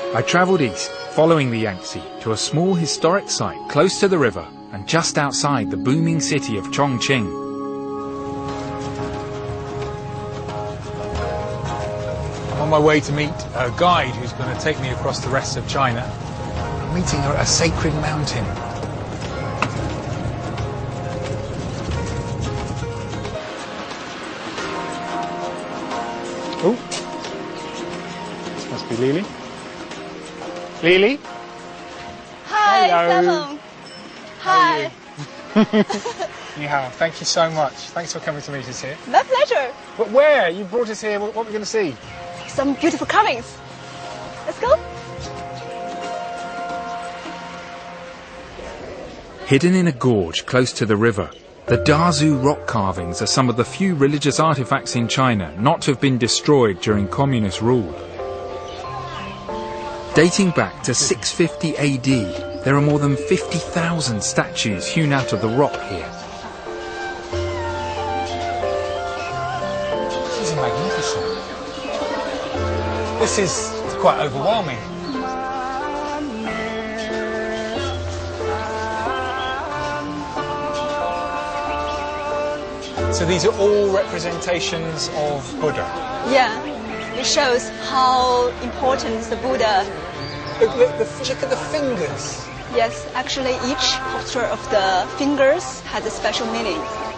I travelled east, following the Yangtze, to a small historic site close to the river and just outside the booming city of Chongqing. I'm on my way to meet a guide who's going to take me across the rest of China. I'm meeting her at a sacred mountain. Oh, this must be Lily. Lily? Hi, hello. Simon. Hi. Ni hao. Thank you so much. Thanks for coming to meet us here. My pleasure. But where? You brought us here. What are we going to see? Some beautiful carvings. Let's go. Hidden in a gorge close to the river, the Dazhu rock carvings are some of the few religious artifacts in China not to have been destroyed during communist rule. Dating back to 650 AD, there are more than 50,000 statues hewn out of the rock here. This is magnificent. This is quite overwhelming. So these are all representations of Buddha? Yeah, it shows how important the Buddha. Look at the fingers. Yes, actually each posture of the fingers has a special meaning.